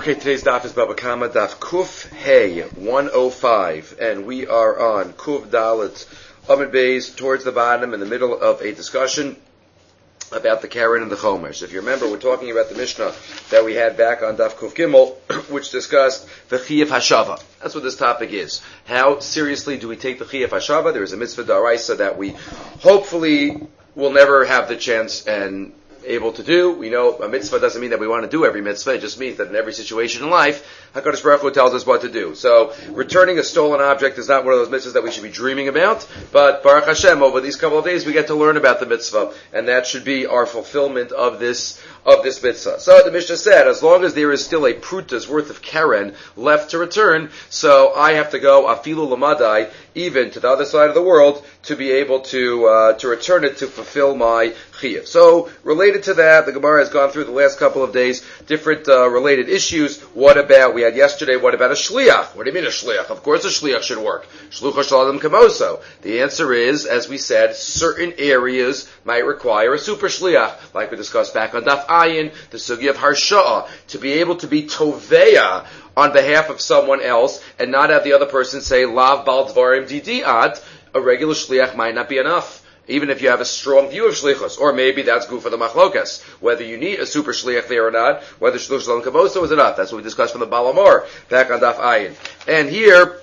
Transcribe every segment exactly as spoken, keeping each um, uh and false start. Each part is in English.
Okay, today's daf is Baba Kama, daf Kuf Hey one oh five, and we are on Kuf Dalet Amid Beis, towards the bottom, in the middle of a discussion about the Karen and the Chomesh. If you remember, we're talking about the Mishnah that we had back on daf Kuf Gimel, which discussed the Chiyuv Hashava. That's what this topic is. How seriously do we take the Chiyuv Hashava? There is a mitzvah d'oraisa that we hopefully will never have the chance and able to do. We know a mitzvah doesn't mean that we want to do every mitzvah. It just means that in every situation in life, HaKadosh Baruch Hu tells us what to do. So, returning a stolen object is not one of those mitzvahs that we should be dreaming about, but Baruch Hashem, over these couple of days, we get to learn about the mitzvah, and that should be our fulfillment of this of this mitzvah. So, the Mishnah said, as long as there is still a pruta's worth of keren left to return, so I have to go afilu lamadai, even to the other side of the world, to be able to uh, to return it to fulfill my chiyuv. So, related to that, the Gemara has gone through the last couple of days different uh, related issues. What about, we had yesterday, what about a shliach? What do you mean a shliach? Of course a shliach should work. Shlucha shalom kamoso. The answer is, as we said, certain areas might require a super shliach, like we discussed back on Daf Ayin, the sugi of harsha'ah, to be able to be toveya on behalf of someone else, and not have the other person say, lav bal dvarim didiat. A regular shliach might not be enough, even if you have a strong view of shlichus, or maybe that's good for the machlokas, whether you need a super shliach there or not, whether shluch shalom kavoso is enough. That's what we discussed from the Balamor back on Daf Ayin. And here,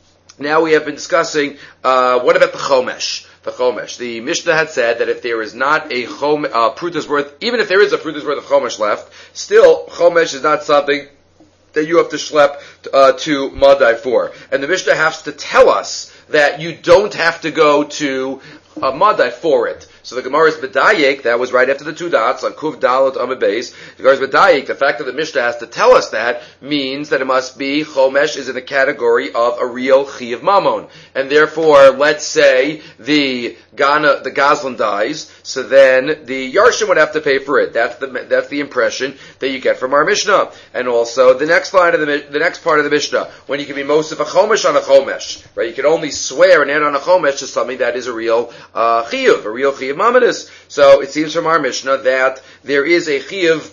now we have been discussing, uh, what about the chomesh? The chomesh. The Mishnah had said that if there is not a chom, uh, pruta's worth, even if there is a pruta's worth of chomesh left, still, chomesh is not something that you have to schlep uh, to Madai for. And the Mishnah has to tell us that you don't have to go to a Madai for it. So the Gemara is B'dayik, that was right after the two dots, on Kuv Dalet Amid Beis. The Gemara is B'dayik, the fact that the Mishnah has to tell us that, means that it must be, Chomesh is in the category of a real Chiyuv Mamon. And therefore, let's say the Gana, the Goslin dies, so then the Yarshim would have to pay for it. That's the, that's the impression that you get from our Mishnah. And also, the next line of the, the next part of the Mishnah, when you can be most of a Chomesh on a Chomesh, right? You can only swear and add on a Chomesh to something that is a real, uh, Chiyuv, a real Chiyuv Mamadis. So it seems from our Mishnah that there is a chiyuv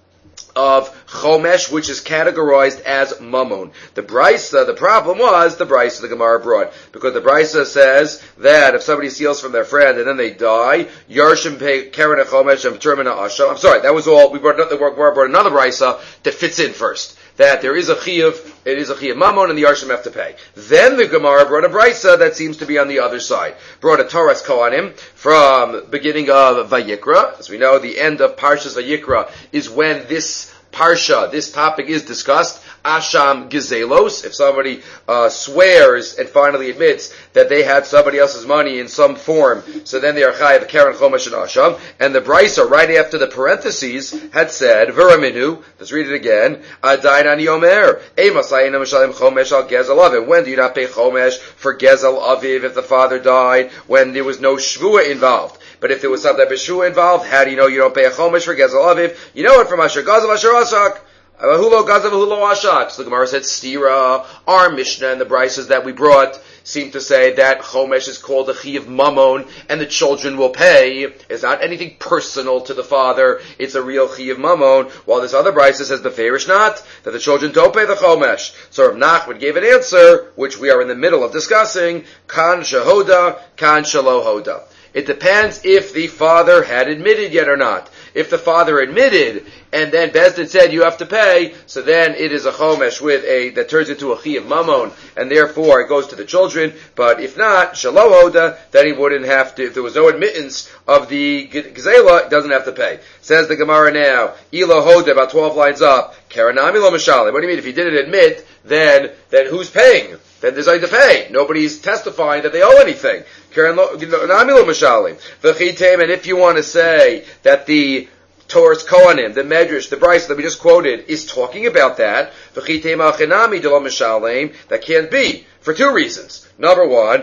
of chomesh which is categorized as mamon. The brisa, the problem was the brisa the Gemara brought, because the brisa says that if somebody steals from their friend and then they die, yarshim pay keren chomesh and termina asham. I'm sorry, that was all. We brought another, we brought another brisa that fits in first. That there is a chiyuv, it is a chiyuv mamon, and the yarshim have to pay. Then the Gemara brought a brisa that seems to be on the other side. Brought a Torah's Kohanim from beginning of Vayikra. As we know, the end of Parshas Vayikra is when this Parsha, this topic is discussed. Asham Gizelos, if somebody uh, swears and finally admits that they had somebody else's money in some form, so then they are chayav keren chomesh and asham. And the brisa, right after the parentheses, had said, Viraminu, let's read it again, Adain ani omer, Emasayina mishalim chomesh al gezel aviv. When do you not pay chomesh for gezel aviv if the father died, when there was no shvua involved? But if there was some type of shvua involved, how do you know you don't pay a chomesh for gezel aviv? You know it from asher gazel asher asak. So the Gemara said, Stira, our Mishnah and the Brises that we brought seem to say that Chomesh is called a Chiyuv Mamon and the children will pay. It's not anything personal to the father. It's a real Chiyuv Mamon. While this other Brise says Beferish not, that the children don't pay the Chomesh. So Rav Nachman gave an answer, which we are in the middle of discussing, Kan Shahoda, Kan Shalohoda. It depends if the father had admitted yet or not. If the father admitted, and then Bezdin said you have to pay, so then it is a chomesh with a, that turns into a chiyuv mamon, and therefore it goes to the children. But if not, shalohoda, then he wouldn't have to, if there was no admittance of the gzela, he doesn't have to pay. Says the Gemara now, ilo hoda, about twelve lines up, karanami lo mishalim. What do you mean? If he didn't admit, then, then who's paying? Then there's nothing to pay. Nobody's testifying that they owe anything. And if you want to say that the Torah's Kohanim, the Medrash, the Bryce that we just quoted, is talking about that, that can't be, for two reasons. Number one,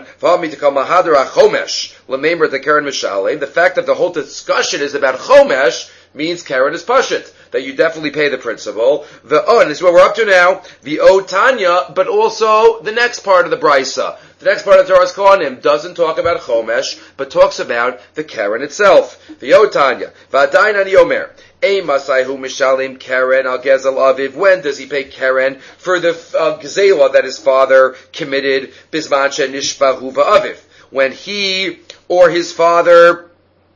the fact that the whole discussion is about Chomesh means Karen is Pashit. that you definitely pay the principal. The oh, and this is what we're up to now. The O Tanya, but also the next part of the Brisa. The next part of Torah's Kohanim doesn't talk about Chomesh, but talks about the Karen itself. The O Tanya. V'adayin ani omer. Masayhu mishalim Karen al Gezel Aviv. When does he pay Karen for the uh, Gzela that his father committed? Bisman she'nishbahu va'aviv. When he or his father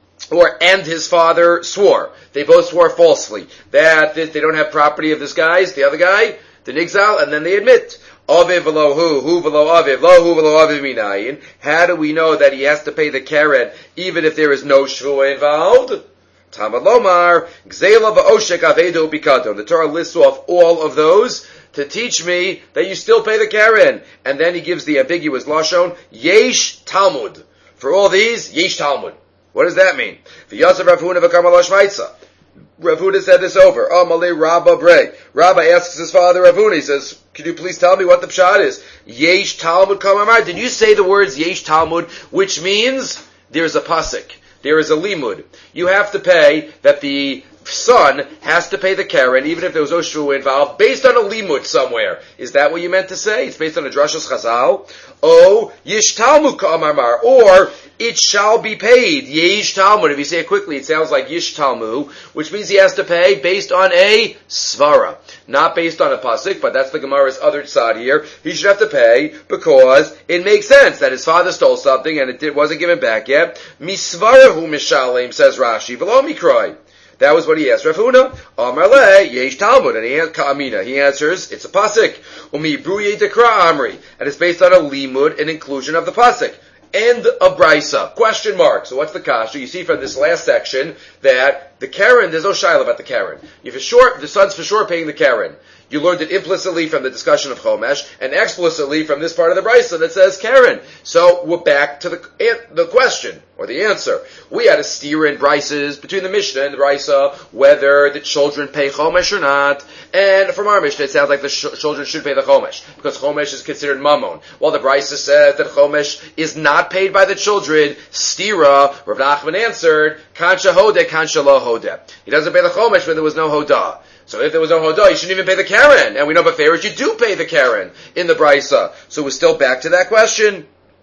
or and his father swore. They both swore falsely that they don't have property of this guy's, the other guy, the Nigzal, and then they admit. Aviv v'lo hu, hu v'lo aviv, lo hu v'lo aviv minayin. How do we know that he has to pay the Karen even if there is no shvua involved? Tamad lomar, gzela v'oshek avedu bikadon. The Torah lists off all of those to teach me that you still pay the Karen. And then he gives the ambiguous lashon, yesh Talmud. For all these, yesh Talmud. What does that mean? V'yatzav Rav Huna v'kamal hashmaitza. Rav Huna said this over. Amalei Rabba Brei. Rabba asks his father Rav Huna, he says, could you please tell me what the pshat is? Yesh Talmud kamamar. Did you say the words yesh Talmud, which means there's a pasuk, there is a limud. You have to pay, that the son has to pay the Karen, even if there was no shvu involved, based on a limud somewhere. Is that what you meant to say? It's based on a drashos chazal. Oh, yesh Talmud kamamar. Or, it shall be paid. Yesh Talmud. If you say it quickly, it sounds like Yish Talmud, which means he has to pay based on a svara. Not based on a pasuk, but that's the Gemara's other side here. He should have to pay because it makes sense that his father stole something and it wasn't given back yet. Misvarahu mishalim, says Rashi, v'lo mikrai. That was what he asked Rav Huna. Amar le, yesh Talmud. And he answers, Ka'amina. He answers, it's a pasuk. Umi bruye dekra amri. And it's based on a limud, an inclusion of the pasuk. End of Brisa. Question mark. So what's the kasha? You see from this last section that the Karen, there's no shaila about the Karen. You for sure, the son's for sure paying the Karen. You learned it implicitly from the discussion of Chomesh, and explicitly from this part of the Brisa that says Karen. So we're back to the the question, or the answer. We had a steer in Brises between the Mishnah and the Brisa, whether the children pay Chomesh or not. And from our Mishnah, it sounds like the sh- children should pay the Chomesh, because Chomesh is considered Mammon. While the Brisa says that Chomesh is not paid by the children, Stira, Rav Nachman answered, Kansha Hodeh, Kansha Lo Hodeh. He doesn't pay the Chomesh when there was no Hodah. So if there was no Hodah, you shouldn't even pay the Karen. And we know Beferish, you do pay the Karen in the Brisa. So we're still back to that question.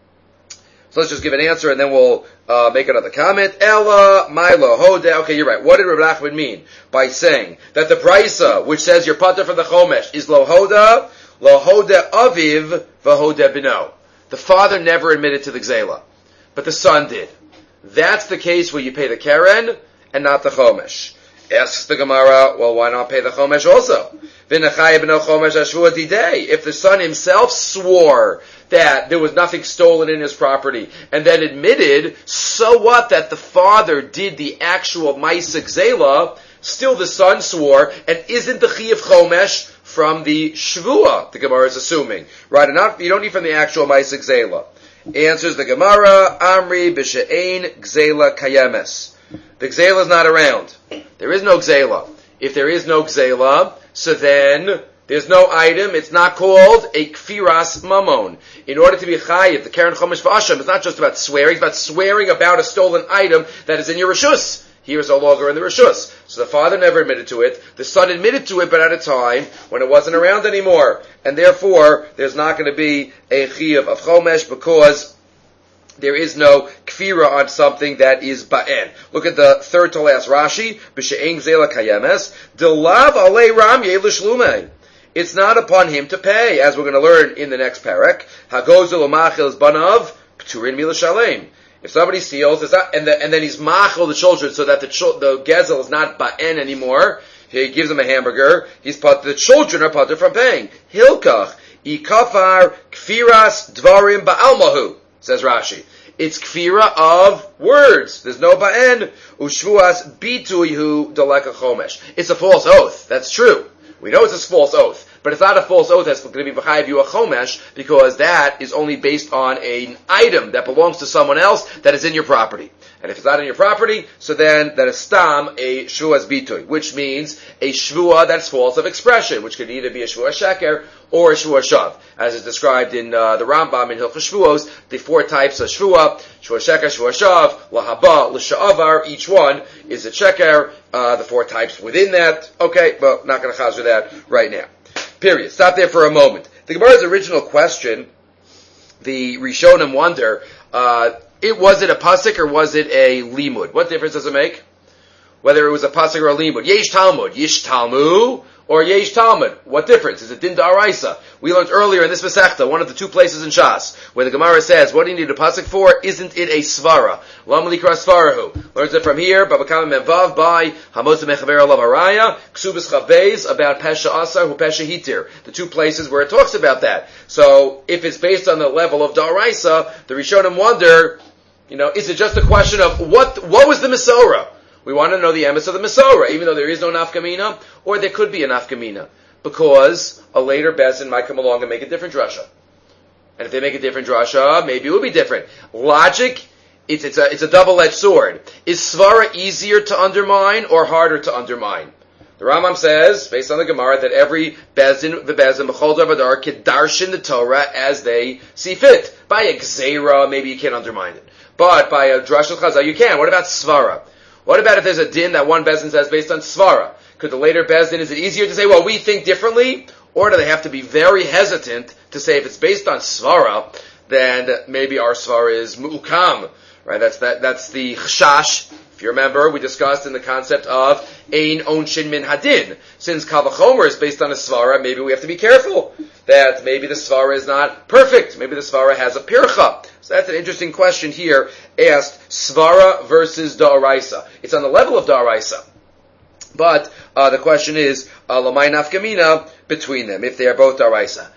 So let's just give an answer and then we'll uh, make another comment. Ella, Milo, Hodah. Okay, you're right. What did Rav Nachman mean by saying that the Brisa, which says your pater for the Chomesh, is Lo Hodah, Lo Hodah Aviv, V'Hodah Bino. The father never admitted to the Gzela, but the son did. That's the case where you pay the Karen and not the Chomesh. Asks the Gemara, well, why not pay the Chomesh also? If the son himself swore that there was nothing stolen in his property, and then admitted, so what that the father did the actual Maisa Gzela, still the son swore, and isn't the Chi of Chomesh from the Shvua, the Gemara is assuming. Right, and not, you don't need from the actual Maisa Gzela. Answers the Gemara, Amri b'she'ein Gzela kayemes. The Gzela is not around. There is no Gzela. If there is no Gzela, so then there's no item. It's not called a Kfiras Mamon. In order to be Chayiv, the Karen Chomesh V'Asham is not just about swearing. It's about swearing about a stolen item that is in your Rishus. Here is no longer in the Rishus. So the father never admitted to it. The son admitted to it, but at a time when it wasn't around anymore. And therefore, there's not going to be a Chayiv of Chomesh because there is no kfira on something that is ba'en. Look at the third to last Rashi. B'she'en gzela kayemes. Delav alei ramye l'shlume. It's not upon him to pay, as we're going to learn in the next parak. Hagozel u'machil is banav p'turin milashalem. If somebody steals, it's not, and, the, and then he's machil the children so that the the gezel is not ba'en anymore. He gives them a hamburger. He's put the children are put from paying. Hilkach ikafar kfiras dvarim ba'almahu. Says Rashi. It's kfira of words. There's no ba'en. Ushvuas bituyhu daleka chomesh. It's a false oath. That's true. We know it's a false oath. but it's not a false oath that's going to be b'chayev you a chomesh, because that is only based on an item that belongs to someone else that is in your property. And if it's not in your property, so then that is stam a shvuas bitoy, which means a shvua that's false of expression, which could either be a shvua sheker or a shvua shav, as is described in uh, the Rambam in Hilchos Shvuos, the four types of shvua: shvua sheker, shvua shav, lahaba, l'sha'avar. Each one is a sheker. Uh, the four types within that. Okay, well, not going to chazir that right now. Period. Stop there for a moment. The Gemara's original question, the Rishonim wonder, uh, it was it a pasuk or was it a limud? What difference does it make? Whether it was a pasuk or a limud. Yesh Talmud, Yesh Talmud, or Yesh Talmud. What difference? Is it din da'araisa? We learned earlier in this Masechta, one of the two places in Shas, where the Gemara says, what do you need a pasuk for? Isn't it a svara? Lam likra svarahu. Learns it from here, Baba Kama Menvav by Hamosa Mechaver Alav Haraya, Ksubas Chavbeis, about Pesha Asar, Hu Pesha Hitir. The two places where it talks about that. So, if it's based on the level of da'araisa, the Rishonim wonder, you know, is it just a question of what, what was the Mesorah? We want to know the emes of the Mesorah, even though there is no nafkamina, or there could be a nafkamina, because a later bezin might come along and make a different drasha. And if they make a different drasha, maybe it will be different. Logic, it's, it's a, it's a double-edged sword. Is svara easier to undermine or harder to undermine? The Rambam says, based on the Gemara, that every bezin, the bezin, b'chol davadar, can darshan the Torah as they see fit. By a gzeira, maybe you can't undermine it. But by a drasha chazal, you can. What about svara? What about if there's a din that one bezin says based on svara? Could the later bezin, is it easier to say, well, we think differently? Or do they have to be very hesitant to say if it's based on svara, then maybe our svara is mu'ukam, right? That's that, that's the chashash. If you remember, we discussed in the concept of ein onshin min hadin. Since kal v'chomer is based on a svara, maybe we have to be careful that maybe the svara is not perfect. Maybe the svara has a pircha. So that's an interesting question here, asked svara versus da'araisa. It's on the level of da'araisa. But uh, the question is, uh, lamay nafkamina between them, if they are both da'araisa.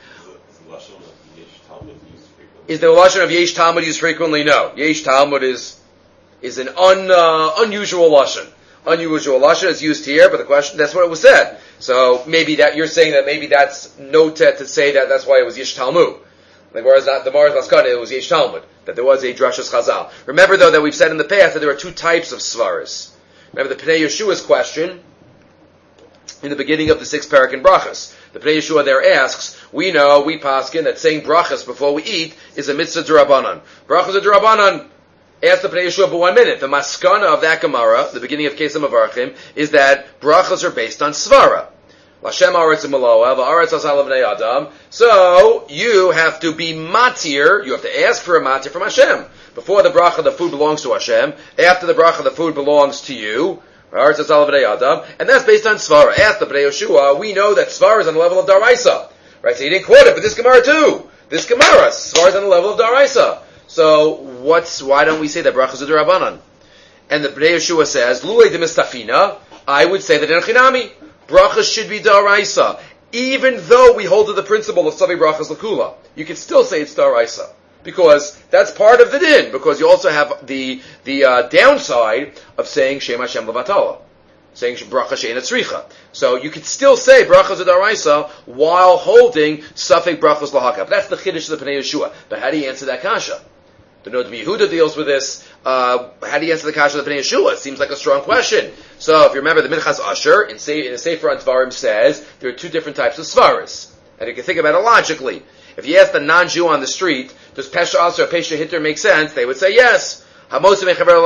Is the lashon of yesh Talmud used frequently? No. Yesh Talmud is is an un, uh, unusual lashon. Unusual lashon is used here, but the question, that's what it was said. So maybe that, you're saying that maybe that's noted to say that that's why it was yesh Talmud. The Gemara's not, the Gemara's Laskana, it was yesh Talmud, that there was a drashas chazal. Remember though that we've said in the past that there are two types of svaras. Remember the Pnei Yeshua's question in the beginning of the sixth parak in Brachas. The Pnei Yeshua there asks, we know, we paskin, that saying brachas before we eat is a mitzvah d'Rabbanan. Brachas are d'Rabbanan. Ask the Pnei Yeshua for one minute. The maskana of that Gemara, the beginning of Kesem Avarchim, is that brachas are based on svara. Lashem aretz imaloa, va'aretz asal avnei adam. So, you have to be matir, you have to ask for a matir from Hashem. Before the bracha, the food belongs to Hashem. After the bracha, the food belongs to you. And that's based on svara. Ask the Pnei Yeshua, we know that svara is on the level of daraisa. Right, so he didn't quote it, but this Gemara too. This Gemara, svara is on the level of daraisa. So, what's, why don't we say that brachas are d'Rabbanan? And the Pnei Yeshua says, Lulei de mistafina, I would say that in Chinami, brachas should be daraisa. Even though we hold to the principle of Savi brachas lakula, you can still say it's daraisa. Because that's part of the din, because you also have the, the, uh, downside of saying Shem Hashem levatala. Saying bracha she'ena tzricha. So you could still say brachas d'Oraisa while holding safek brachas lahakaf. That's the chiddush of the Pnei Yeshua. But how do you answer that kasha? The Nod Yehuda deals with this. Uh, how do you answer the kasha of the Pnei Yeshua? It seems like a strong question. So if you remember, the Minchas Asher in, in the Sefer on Tvarim says there are two different types of svaras, and you can think about it logically. If you ask the non-Jew on the street, does Pesha Asher or Pesha Hitter make sense? They would say yes. That's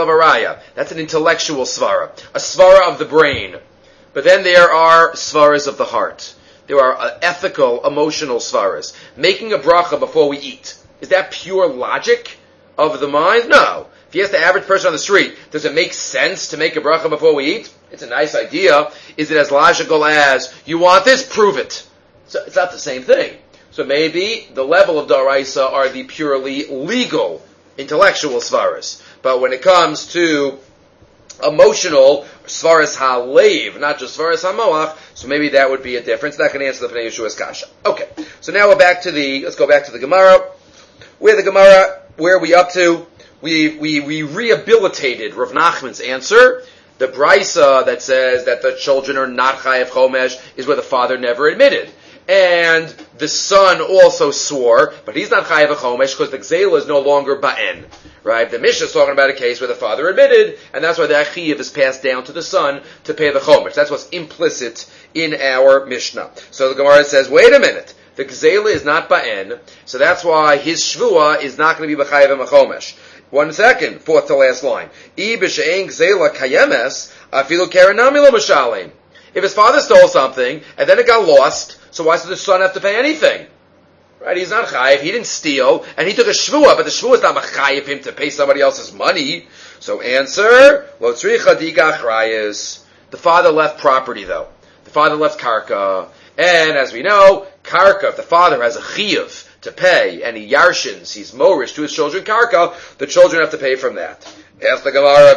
an intellectual svara, a svara of the brain. But then there are svaras of the heart. There are uh, ethical, emotional svaras. Making a bracha before we eat. Is that pure logic of the mind? No. If you ask the average person on the street, does it make sense to make a bracha before we eat? It's a nice idea. Is it as logical as, you want this? Prove it. So it's not the same thing. So maybe the level of daraisa are the purely legal, intellectual svaras. But when it comes to emotional, svaras halev, not just svaras hamoach, so maybe that would be a difference. That can answer the Pnei Yeshua's kasha. Okay, so now we're back to the, let's go back to the Gemara. Where the Gemara, where are we up to? We, we, we rehabilitated Rav Nachman's answer. The brisa that says that the children are not chayav chomesh is where the father never admitted. and the son also swore, but he's not chayav chomesh because the gzeila is no longer ba'en. Right? The Mishnah is talking about a case where the father admitted, and that's why the achiv is passed down to the son to pay the chomesh. That's what's implicit in our Mishnah. So the Gemara says, wait a minute, the gzeila is not ba'en, so that's why his shvua is not going to be b'chayav and chomesh. One second, fourth to last line. I b'she'en gzeila kayemes, afilu karenami lo m'shalem. If his father stole something, and then it got lost, so why does the son have to pay anything? Right? He's not chayiv, he didn't steal, and he took a shvua, but the shvua is not chayiv him to pay somebody else's money. So answer, lo tzricha digach rayis. The father left property though. The father left karka. And as we know, karka, if the father has a chiyuv to pay, and he yarshins, he's morish to his children karka, the children have to pay from that. Ask the Gemara,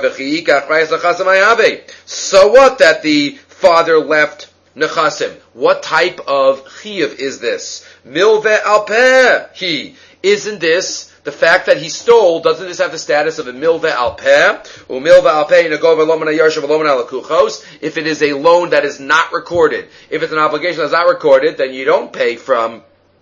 so what that the father left nechasim? What type of chiyuv is this? Milve alpeh. He isn't this the fact that he stole? Doesn't this have the status of a milve alpeh? Umilve alpeh negov v'lomana yarshav v'lomana lakuchos. If it is a loan that is not recorded, if it's an obligation that's not recorded, then you don't pay from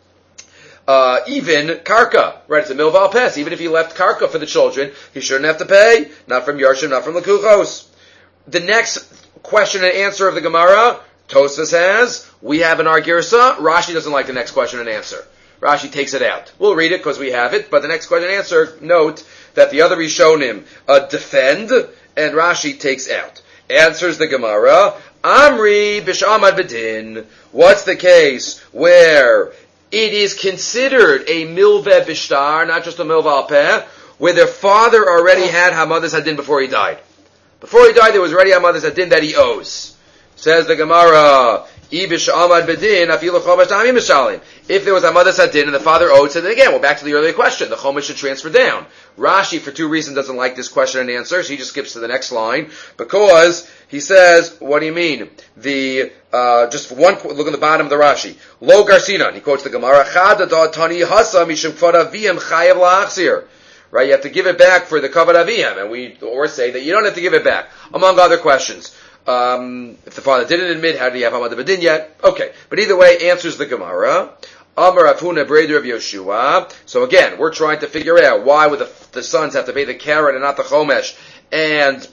uh, even karka. Right? It's a milve alpeh. Even if he left karka for the children, he shouldn't have to pay. Not from yarshav, not from lakuchos. The next question and answer of the Gemara, Tosfos has, we have an Argirsa. Rashi doesn't like the next question and answer. Rashi takes it out. We'll read it because we have it, but the next question and answer, note that the other Rishonim uh, defend, and Rashi takes out. Answers the Gemara, Amri b'shamad bedin. What's the case where it is considered a milve b'shtar, not just a milve alpeh, where their father already had hamadas hadin before he died. Before he died, there was already hamadas hadin that he owes. Says the Gemara, Ibish Amad Bedin, Afilu Chomesh Tamim Mishalim. If there was Hamadas Hadin and the father owed, so then again, we're back to the earlier question. The Chomesh should transfer down. Rashi, for two reasons, doesn't like this question and answer, so he just skips to the next line, because he says, what do you mean? The, uh, just for one, look at the bottom of the Rashi. Lo Garsinan, he quotes the Gemara, Chad Tani Hasa Mishum Kvad Aviyam Chayav La'achzir. Right, you have to give it back for the Kavad Aviyam, and we, or say that you don't have to give it back, among other questions. Um, if the father didn't admit, how did he have Hamad Bedin yet? Okay. But either way, answers the Gemara. Amar Afuna Breder of Yoshua. So again, we're trying to figure out why would the, the sons have to pay the Karen and not the Chomesh. And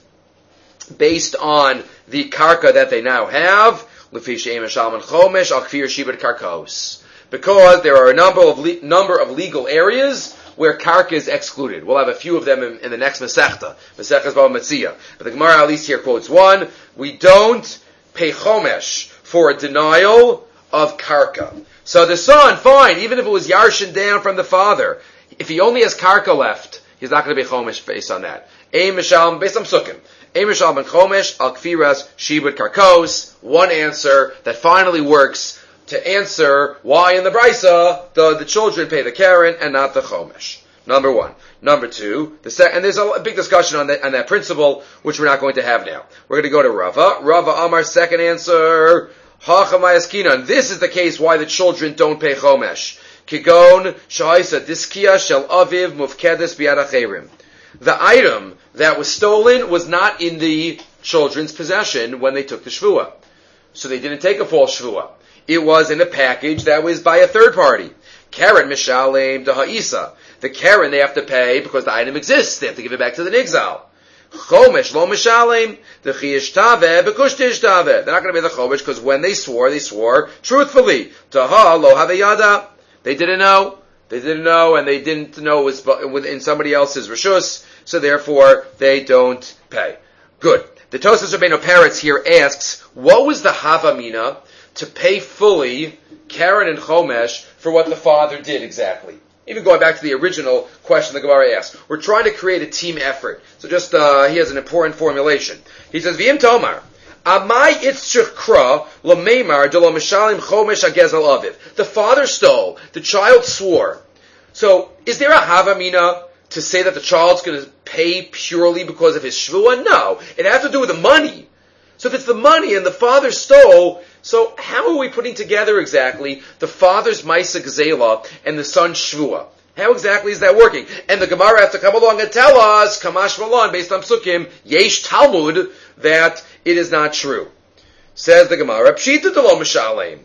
based on the Karka that they now have, Lefi She'em Shalman Chomesh, Al Kfir Shibet Karkos. Because there are a number of le- number of legal areas where karka is excluded. We'll have a few of them in, in the next Masechta, Masechtas Bava Metzia. But the Gemara at least here quotes one. We don't pay chomesh for a denial of karka. So the son, fine, even if it was yarshin down from the father, if he only has karka left, he's not going to be chomesh based on that. Ein mishal based on psukim. Ein mishal ben chomesh al kfiras shibud karkos. One answer that finally works to answer why in the Brisa the, the children pay the Karen and not the Chomesh. Number one. Number two, the sec- and there's a, a big discussion on that, on that principle, which we're not going to have now. We're going to go to Rava. Rava Amar, second answer, Hachamayaskina. This is the case why the children don't pay Chomesh. Kigon, Shaisa, Diskia, Shel Aviv, Mufkedes, Biadacherim. The item that was stolen was not in the children's possession when they took the Shvua. So they didn't take a false Shvua. It was in a package that was by a third party. Karen Mishalem de Ha'isa. The Karen they have to pay because the item exists. They have to give it back to the Nigzal. Chomesh lo Mishalem. The Chiyish Taveh bekush Tish Taveh. They're not going to pay the Chomesh because when they swore, they swore truthfully. Taha lo Haveyada. They didn't know. They didn't know and they didn't know it was within somebody else's Rishus. So therefore, they don't pay. Good. The Tosfos Rabbeinu Peretz here asks, what was the Havamina to pay fully Karen and Chomesh for what the father did exactly? Even going back to the original question the Gemara asked. We're trying to create a team effort. So just, uh, he has an important formulation. He says, V'im Tomar, Amai itzchich kra l'meimar de lo mishalim Chomesh agezel aviv. The father stole. The child swore. So, is there a Havamina to say that the child's going to pay purely because of his shvua? No. It has to do with the money. So if it's the money and the father stole, so how are we putting together exactly the father's Maisa Gzela and the son's Shvua? How exactly is that working? And the Gemara has to come along and tell us, Kamash Malon, based on Psukim, Yesh Talmud, that it is not true. Says the Gemara, Pshita Delo Mishalem.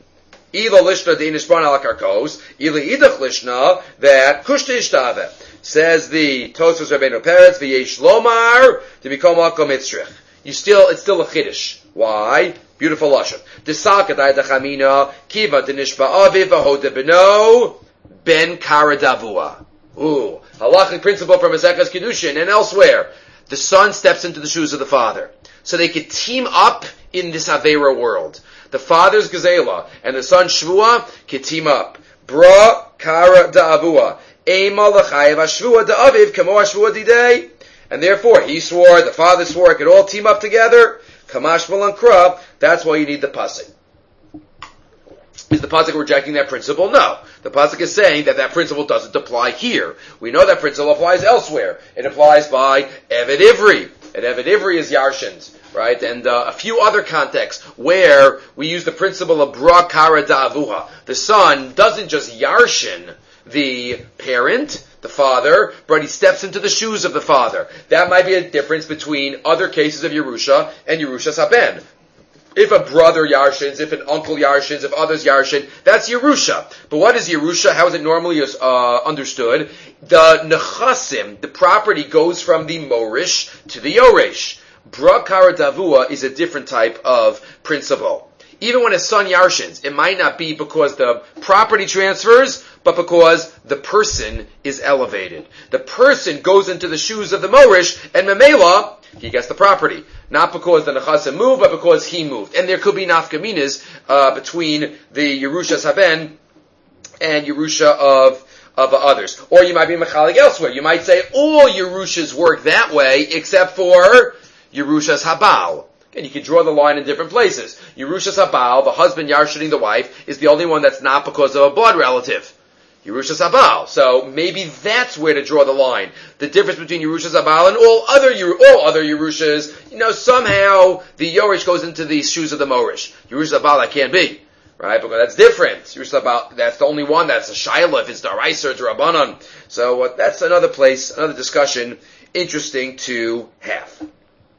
Ila lishna de inishban ala karkos. Ila idach lishna that kushta ishtave. Says the Tosfos Rabbeinu Peretz v'yesh lomar to become makom mitzrich. You still, it's still a chiddush. Why? Beautiful lashon. Desalkadai dachamina kiva denishba aviv v'hoda beno ben kara davua. Ooh, halachic principle from Maseches Kiddushin and elsewhere. The son steps into the shoes of the father, so they could team up in this Avera world. The father's Gezela and the son's Shvua could team up. Bra kara da'avua. Ema l'chayev hashvua da'aviv kamo hashvua didei. And therefore, he swore, the father swore, it could all team up together. Kamash malankra. That's why you need the pasuk. Is the pasuk rejecting that principle? No. The pasuk is saying that that principle doesn't apply here. We know that principle applies elsewhere. It applies by Eved Ivri. And Eved Ivri is Yarshins, right? And uh, a few other contexts where we use the principle of Bra Kara Da'avuha. The son doesn't just Yarshin the parent, the father, but he steps into the shoes of the father. That might be a difference between other cases of Yerusha and Yerusha Saben. If a brother Yarshins, if an uncle Yarshins, if others Yarshin, that's Yerusha. But what is Yerusha? How is it normally uh, understood? The Nechasim, the property, goes from the Morish to the Yoresh. Bra Kara Davua is a different type of principle. Even when a son Yarshins, it might not be because the property transfers, but because the person is elevated. The person goes into the shoes of the Morish, and Memela, he gets the property. Not because the Nechasim moved, but because he moved. And there could be nafkaminas uh, between the Yerusha Saben and Yerusha of of others. Or you might be mechalik elsewhere. You might say all Yerushas work that way, except for Yerusha's Habal. And you can draw the line in different places. Yerushas Habal, the husband yarshining the wife, is the only one that's not because of a blood relative. Yerushas Habal. So maybe that's where to draw the line. The difference between Yerushas Habal and all other all other Yerushas, you know, somehow the Yorish goes into the shoes of the Morish. Yerushas Habal, that can't be. Right? Because that's different. Yerushas Habal, that's the only one that's a Shaila, if it's Daraisa or Drabanan. So uh, that's another place, another discussion, interesting to have.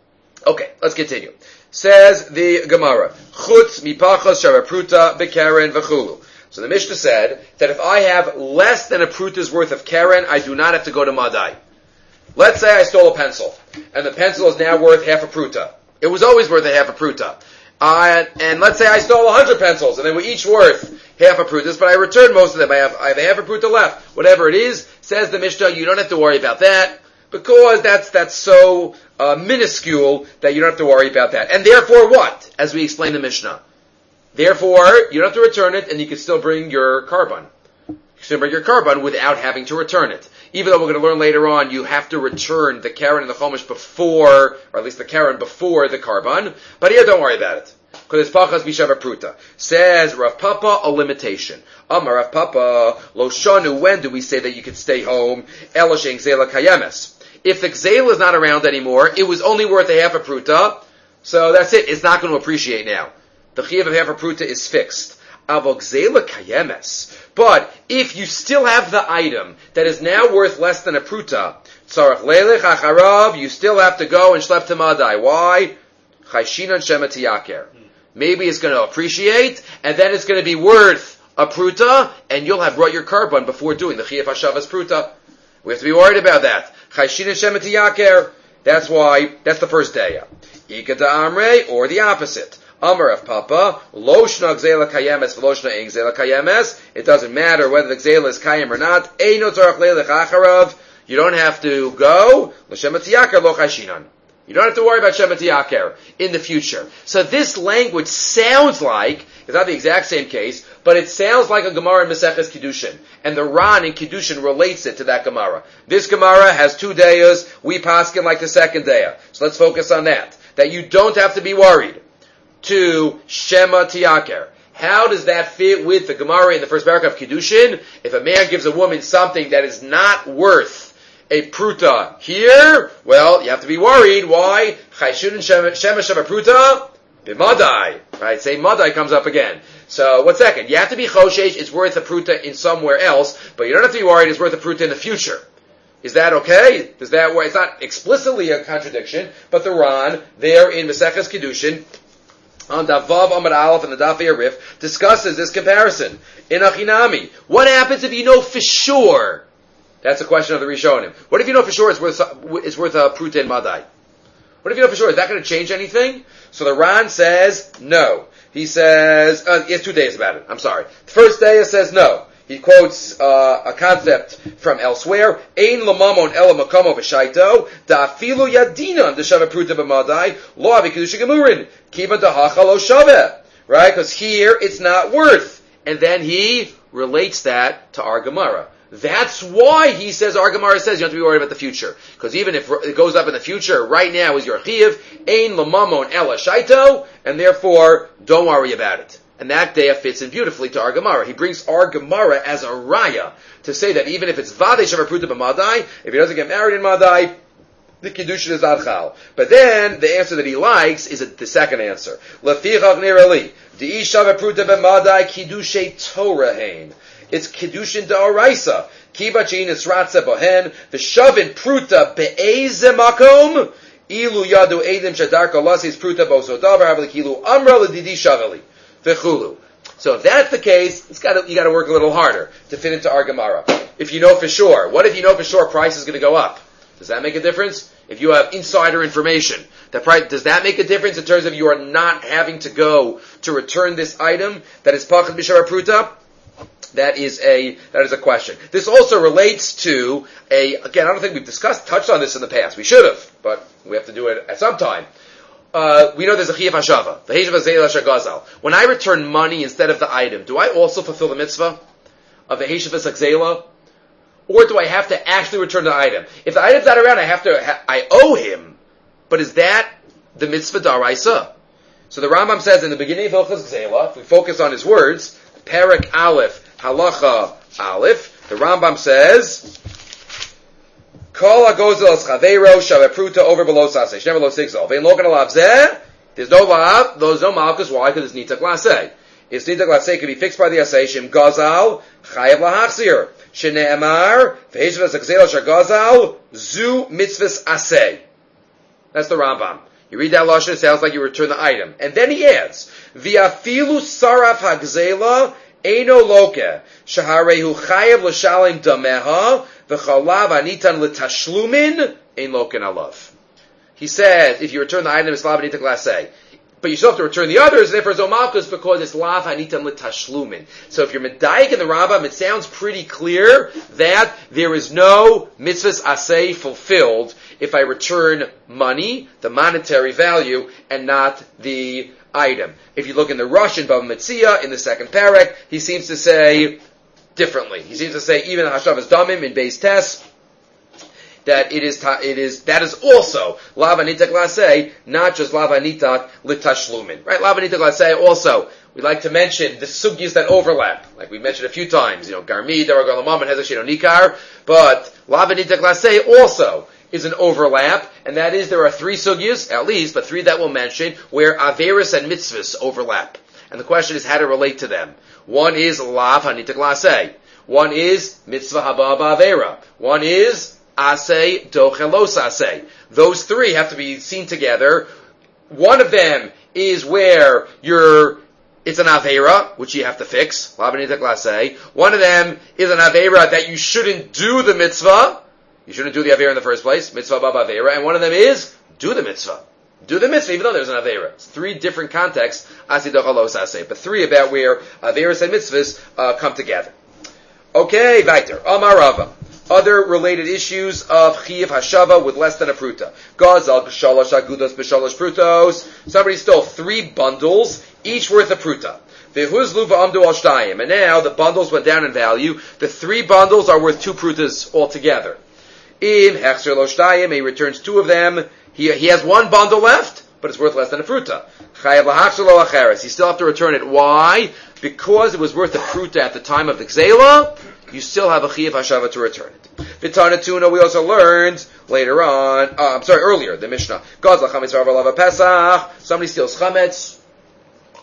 Okay, let's continue. Says the Gemara, Chutz mipachas sharapruta bekaren v'chulu. So the Mishnah said that if I have less than a pruta's worth of karen, I do not have to go to Madai. Let's say I stole a pencil, and the pencil is now worth half a pruta. It was always worth a half a pruta. Uh, and let's say I stole a hundred pencils, and they were each worth half a prutas, but I returned most of them. I have, I have a half a pruta left. Whatever it is, says the Mishnah, you don't have to worry about that, because that's, that's so uh, minuscule that you don't have to worry about that. And therefore what? As we explain the Mishnah. Therefore, you don't have to return it, and you can still bring your carbon. You can still bring your carbon without having to return it. Even though we're going to learn later on, you have to return the karen and the chomish before, or at least the karen before the carbon. But here, don't worry about it. Because it's pachas b'shava pruta. Says Rav Papa, a limitation. Amar Rav Papa, lo shanu, when do we say that you can stay home? Ela she'en gzela kayemes. If the gzela is not around anymore, it was only worth a half a pruta, so that's it. It's not going to appreciate now. The chiyuv of half a pruta is fixed. Avol gzela kayemes. But if you still have the item that is now worth less than a pruta, tzarach leilech acharav, you still have to go and shlep to Madai. Why? Chayshinan shema tiyaker. Maybe it's going to appreciate, and then it's going to be worth a pruta, and you'll have brought your carbon before doing the chiyuv hashavas pruta. We have to be worried about that. Chayshinan shema tiyaker. That's why, that's the first day. Ika da'amre, or the opposite. Amar of Papa, lo shna gzela kayemes v'lo shna ein gzela kayemes. It doesn't matter whether the gzela is kayem or not. Eino tzarach leilech acharav. You don't have to go. L'shem tiyaker lo chayshinan. You don't have to worry about Shemet Yaker in the future. So this language sounds like, it's not the exact same case, but it sounds like a Gemara in Maseches Kiddushin. And the Ran in Kiddushin relates it to that Gemara. This Gemara has two dayas, we paskin like the second daya. So let's focus on that. That you don't have to be worried to Shema Tiyaker. How does that fit with the Gemara in the first paragraph of Kiddushin? If a man gives a woman something that is not worth a pruta here, well, you have to be worried. Why? Chayshun shema sheva pruta b'madai. Right? Say madai comes up again. So, one second. You have to be choshesh. It's worth a pruta in somewhere else, but you don't have to be worried. It's worth a pruta in the future. Is that okay? Does that work? It's not explicitly a contradiction, but the Ran there in Maseches Kiddushin on Davav Amad Aleph and the Daf Arif discusses this comparison in Achinami. What happens if you know for sure? That's a question of the Rishonim. What if you know for sure it's worth it's worth a pruta in Madai? What if you know for sure? Is that going to change anything? So the Ran says no. He says uh, he has two days about it. I'm sorry. The first day it says no. He quotes uh, a concept from elsewhere. Ein lamamon ela makamo v'shaito da'afilu yadinan d'shava pruta b'madai lo avi kedusha gemurin kiva dahacha lo shave. Right? Because here it's not worth. And then he relates that to our Gemara. That's why he says, our Gemara says you don't have to be worried about the future. Because even if it goes up in the future, right now is your chiv, ein lamamon ela shaito, and therefore don't worry about it. And that day fits in beautifully to our Gemara. He brings our Gemara as a raya to say that even if it's vadei shavar pruta b'madai, if he doesn't get married in Madai, the kiddushin is adchal. But then the answer that he likes is a, the second answer. Lefichach nirali di shavar pruta b'madai kiddushay torahain. It's kiddushin da'oraisa. Kibachin is ratza bohen v'shavin pruta be'eze makom ilu yadu edim shadar kolasis pruta bosodavar havli kilu amra l'didi shaveli. So if that's the case, it's got you got to work a little harder to fit into our Gemara. If you know for sure, what if you know for sure price is going to go up? Does that make a difference? If you have insider information, that price, does that make a difference in terms of you are not having to go to return this item that is pachad b'shara pruta? That is a that is a question. This also relates to a again. I don't think we've discussed touched on this in the past. We should have, but we have to do it at some time. Uh, we know there's a chiyuv hashava. The heishav hazela shagazal. When I return money instead of the item, do I also fulfill the mitzvah of the heishav hazela, or do I have to actually return the item? If the item's not around, I have to. Ha- I owe him. But is that the mitzvah daraisa? So the Rambam says in the beginning of Hilchos Gzela, if we focus on his words, Perek Aleph Halacha Aleph, the Rambam says. Kol hagozel es chaveiro shave pruta over below saseh. Shnever lo sigzol. Vein logan alav zeh. There's no lav. There's no malchus. Why? Because it's nitak laseh. It's nitak laseh can be fixed by the aseh. Shem gazal chayev lahachzir. Shene'emar v'heshav es shagazal zu mitzvahs aseh. That's the Rambam. You read that lashon, it sounds like you return the item, and then he adds v'afilu saraf hagzela eino loke shaharehu chayev l'shalim dameha. V'chalav anitan l'tashlumin ein loken alav. He says, if you return the item, it's lav anitan l'aseh. But you still have to return the others, and therefore it's omalkus because it's lav anitan l'tashlumin. So if you're medayik in the Rambam, it sounds pretty clear that there is no mitzvahs aseh fulfilled if I return money, the monetary value, and not the item. If you look in the Russian Bava Metzia, in the second parak, he seems to say differently. He seems to say even Hashav is damim in base test that it is ta, it is that is also lavanitak laseh, not just lavanitak litashlumin. Right? Lavanitak laseh also. We like to mention the sugyas that overlap, like we mentioned a few times. You know, garmi, daragalamam, and hezashino nikar. But lavanitak laseh also is an overlap, and that is there are three sugyas at least, but three that we'll mention where averis and mitzvahs overlap. And the question is how to relate to them. One is lav hanitak laseh. One is mitzvah haba ba'avera. One is aseh dochelos aseh. Those three have to be seen together. One of them is where you're, it's an avera, which you have to fix. Lav hanitak laseh. One of them is an avera that you shouldn't do the mitzvah. You shouldn't do the avera in the first place. Mitzvah haba ba'avera. And one of them is do the mitzvah. Do the mitzvah, even though there's an Avera. It's three different contexts, Asi Dochalos Aseh, but three about where Averas and mitzvahs uh, come together. Okay, weiter. Amar Rava. Other related issues of Chiyuv Hashava with less than a pruta. Gazal, Shalosh Agudos, B'Shalosh Prutos. Somebody stole three bundles, each worth a pruta. V'huzlu v'amdu al shtayim. And now the bundles went down in value. The three bundles are worth two prutas altogether. Im Hechzer Lo Shtayim, he returns two of them. He, he has one bundle left, but it's worth less than a pruta. Chayav lahachzir lo acheres. You still have to return it. Why? Because it was worth a pruta at the time of the gzela, you still have a chiyuv hashava to return it. V'tana tuna, we also learned later on, uh, I'm sorry, earlier, the Mishnah. Gazla chametz v'arva pesach. Somebody steals chametz,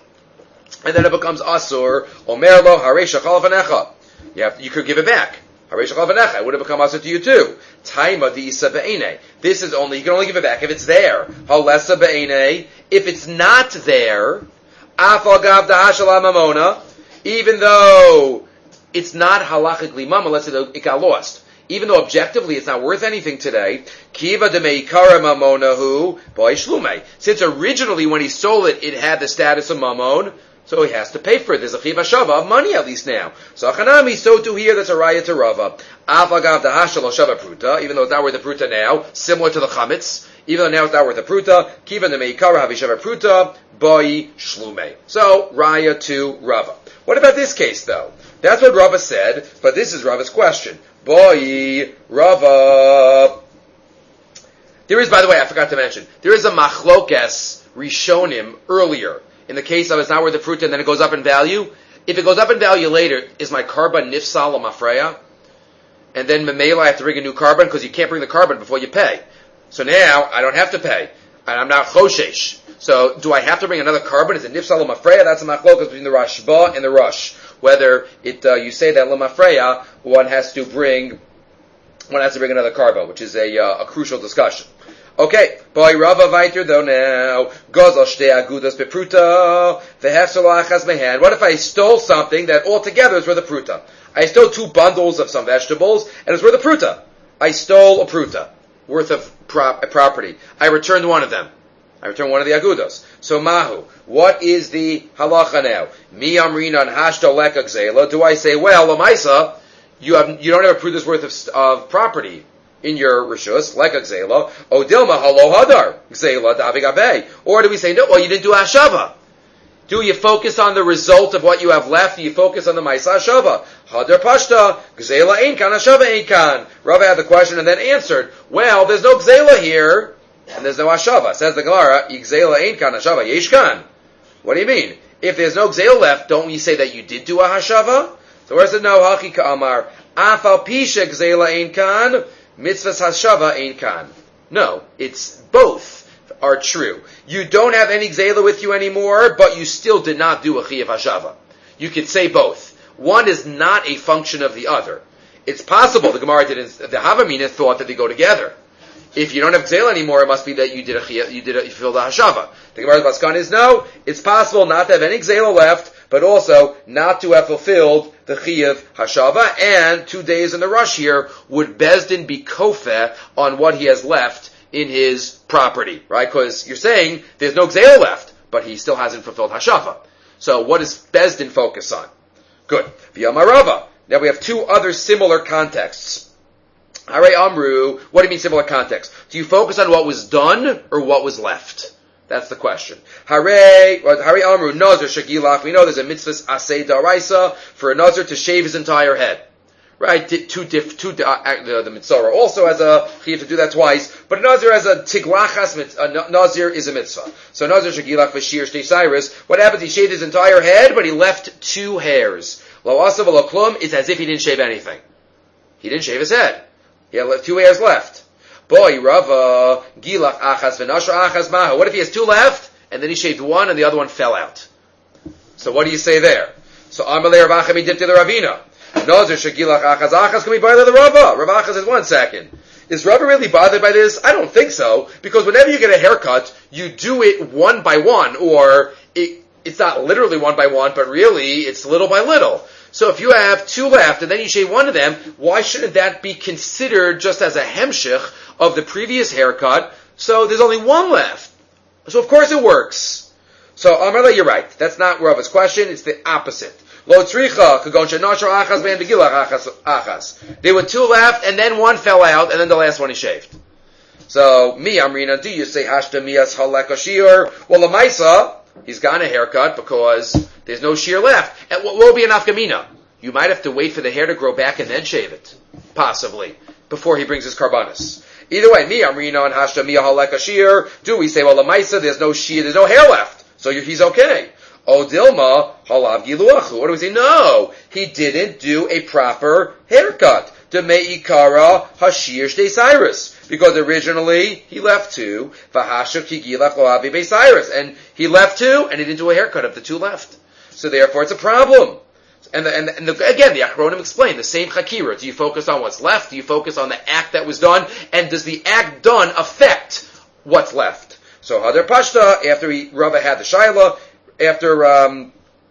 and then it becomes asur. Omer lo harei shachal v'necha. You have, you could give it back. It would have become asur to you too. Taima di'isa be'enei. This is only, you can only give it back if it's there. Halesa be'enei. If it's not there, afal gav da'ashala mamona, even though it's not halachically mama, let's say it got lost. Even though objectively it's not worth anything today, kiva de meikara mamonahu boy shlume. Since originally when he sold it, it had the status of mamon, so he has to pay for it. There's a chiv hashava of money at least now. So achanami, so too here, that's a raya to Rava. Afagav the hashal shava pruta, even though it's not worth the pruta now, similar to the chametz, even though now it's not worth the pruta, kiva de meikara havi shava pruta boy shlume. So raya to Rava. What about this case though? That's what Rava said, but this is Rava's question. Boy, Rava. There is, by the way, I forgot to mention, there is a machlokes rishonim earlier. In the case of it's not worth the fruit and then it goes up in value. If it goes up in value later, is my carbon nifsal or mafreya? And then memela I have to bring a new carbon because you can't bring the carbon before you pay. So now I don't have to pay. And I'm not choshesh. So do I have to bring another carbon? Is it nifsal or mafreya? That's a machlokes between the Rashba and the Rush. Whether it uh, you say that lemafreya, one has to bring one has to bring another carbon, which is a uh, a crucial discussion. Okay, boy Rava weiter though now. Gozel shtei agudas bepruta vehefsel achas mehan. What if I stole something that altogether is worth a pruta? I stole two bundles of some vegetables and it's worth a pruta. I stole a pruta worth of prop, property. I returned one of them. I return one of the agudos. So mahu, what is the halacha now? Mi amrinan hashto leka gzela. Do I say, well, lamaisa, you have you don't have a prudus worth of, of property in your rishus leka gzela. O dilma halo hadar gzela davigabe. Or do we say no? Well, you didn't do hashava. Do you focus on the result of what you have left? Do you focus on the maisa hashava? Hadar pashta gzela ein kan hashava ein kan. Rava had the question and then answered. Well, there's no gzela here. And there's no hashava. Says the Gemara, Igzela ain't kan hashava, yesh kan. What do you mean? If there's no gzela left, don't we say that you did do a hashava? So where said no, hachi ka'amar, afal pisha gzela ain't kan, mitzvahs hashava ain't kan. No, it's both are true. You don't have any gzela with you anymore, but you still did not do a chiyav hashava. You could say both. One is not a function of the other. It's possible, the Gemara didn't, the Havamina thought that they go together. If you don't have gzela anymore, it must be that you did a you did a, you fulfilled a hashava. The Gemara's baskan is no. It's possible not to have any gzela left, but also not to have fulfilled the chiyav hashava. And two days in the rush here, would Bezdin be kofeh on what he has left in his property, right? Because you're saying there's no gzela left, but he still hasn't fulfilled hashava. So what does Bezdin focus on? Good. V'yamarava. Now we have two other similar contexts. Hare Amru, what do you mean similar context? Do you focus on what was done or what was left? That's the question. Hare, Hare Amru, Nazir Shagilach, we know there's a mitzvah asay daraisa for a Nazir to shave his entire head. Right? Two diff, two, uh, the, the mitzvah also has a, he have to do that twice, but a Nazir has a tiglachas, a Nazir is a mitzvah. So Nazir Shagilach Vashir Shtei Cyrus, what happens? He shaved his entire head, but he left two hairs. Lo asav lo klum, it's as if he didn't shave anything. He didn't shave his head. He had two hairs left. Boy, Rava, Gilach achas v'nashra achas maha. What if he has two left, and then he shaved one, and the other one fell out? So what do you say there? So Amalei Rav Acha midipti the Ravina. Nazir shegilach achas achas can be bothered the Rava. Rav Acha says, one second. Is Rava really bothered by this? I don't think so, because whenever you get a haircut, you do it one by one, or it, it's not literally one by one, but really it's little by little. So if you have two left and then you shave one of them, why shouldn't that be considered just as a hemshich of the previous haircut? So there's only one left. So of course it works. So Amarla, you're right. That's not Rava's question. It's the opposite. Lo tzricha kagon shenashar achas ben begilach achas achas. There were two left and then one fell out and then the last one he shaved. So mi amrina, do you say hashta miyas halek ashir? Well, the Maisa, he's gotten a haircut because there's no shear left. And what will be an afkamina? You might have to wait for the hair to grow back and then shave it. Possibly. Before he brings his karbanis. Either way, mi amrina and hashta miya halek ashir. Do we say, well, the Maisa, there's no shear, there's no hair left. So he's okay. O Dilma, halav giluachu. What do we say? No, he didn't do a proper haircut. Demeikara hashir shtei Cyrus. Because originally he left two, v'hashav kigilach loavi be'Cyrus, and he left two, and he didn't do a haircut of the two left. So therefore it's a problem. And, the, and, the, and the, again, the Achronim explain the same chakira. Do you focus on what's left? Do you focus on the act that was done? And does the act done affect what's left? So Hadar Pashta, after he, Rava had the Shaila, after um,